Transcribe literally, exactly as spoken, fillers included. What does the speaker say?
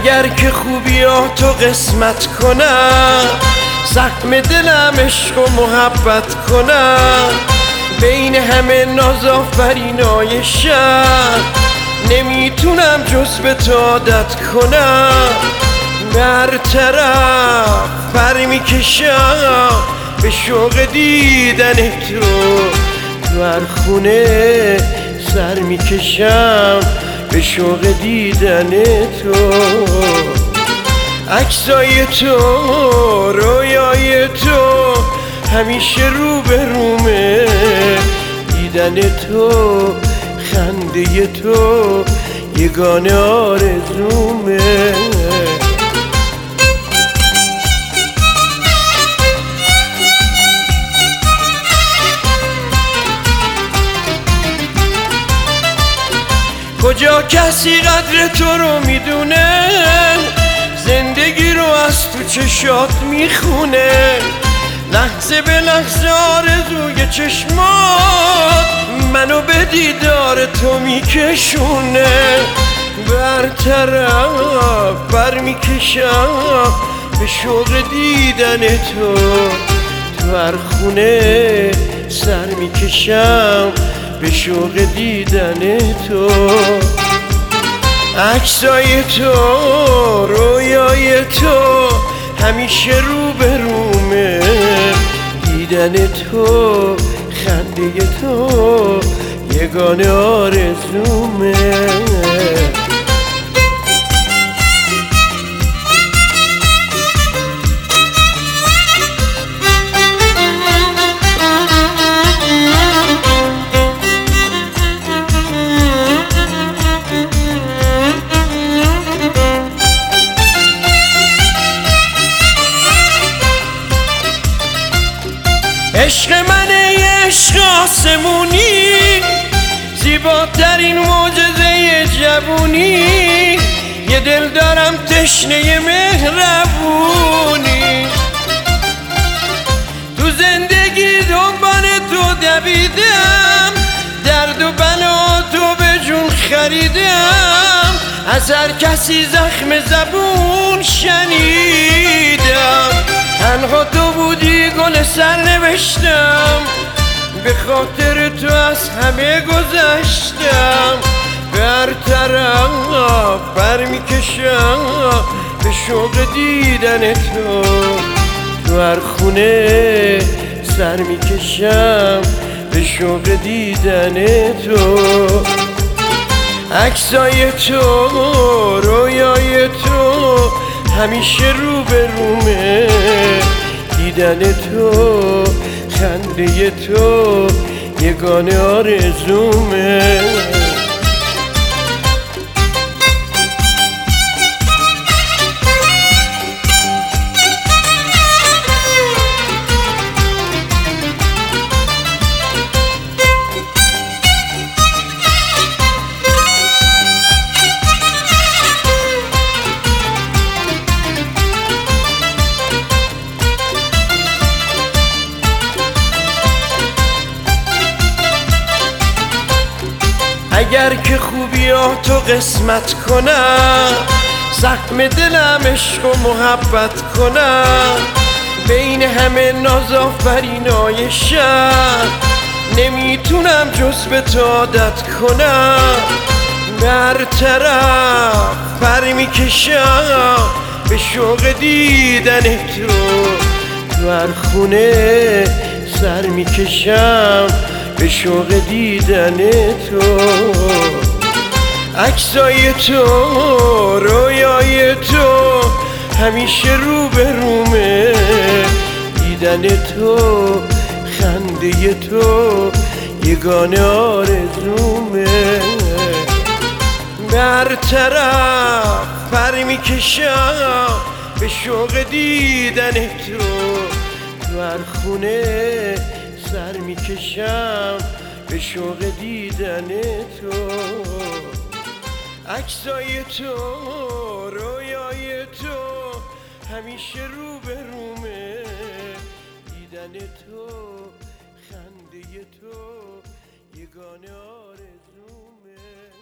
اگر که خوبیاتو قسمت کنم، زخم دلم عشق و محبت کنم، بین همه نازآفرینای شهر نمیتونم جز به تو عادت کنم. برطرف پر میکشم به شوق دیدن تو، تو هر خونه سر میکشم به شوق دیدن تو. عکسای تو، رویای تو همیشه رو به رومه، دیدن تو، خنده تو یگانه آرزومه. کجا کسی قدر تو رو میدونه، زندگی رو از تو چشات میخونه، لحظه به لحظه آرزوی چشمات منو به دیدار تو میکشونه. برطرف بر میکشم به شوق دیدن تو، تو هر خونه سر میکشم به شوق دیدن تو. عکسای تو، رویای تو همیشه رو به رومه، دیدن تو، خنده تو یگانه آرزومه. عشق منه عشق آسمونی، زیباترین معجزه جوونی، یه دل دارم تشنه مهربونی. تو زندگی دنبال تو دویدم، درد و بلا تو به جون خریدم، از هر کسی زخم زبون شنیدم. تنها تو بودی گل سر نوشتم، به خاطر تو از همه گذشتم. برطرف بر میکشم به شوق دیدن تو، تو هر خونه سر میکشم به شوق دیدن تو. عکسای تو، رویای تو همیشه رو به رومه، دیدن تو، خنده تو یگانه آرزومه. اگر که خوبیاتو قسمت کنم، زخم دلم عشق و محبت کنم، بین همه نازآفرینای شهر نمیتونم جز به تو عادت کنم. برطرف پر میکشم به شوق دیدن تو، تو هر خونه سر میکشم به شوق دیدن تو. عکسای تو، رویای تو همیشه رو به رومه، دیدن تو، خنده تو یگانه آرزومه. برطرف پر میکشم به شوق دیدن تو، تو هر خونه سر میکشم به شوق دیدن تو. عکسای تو، رویای تو همیشه رو به رومه، دیدن تو، خنده تو یگانه آرزومه.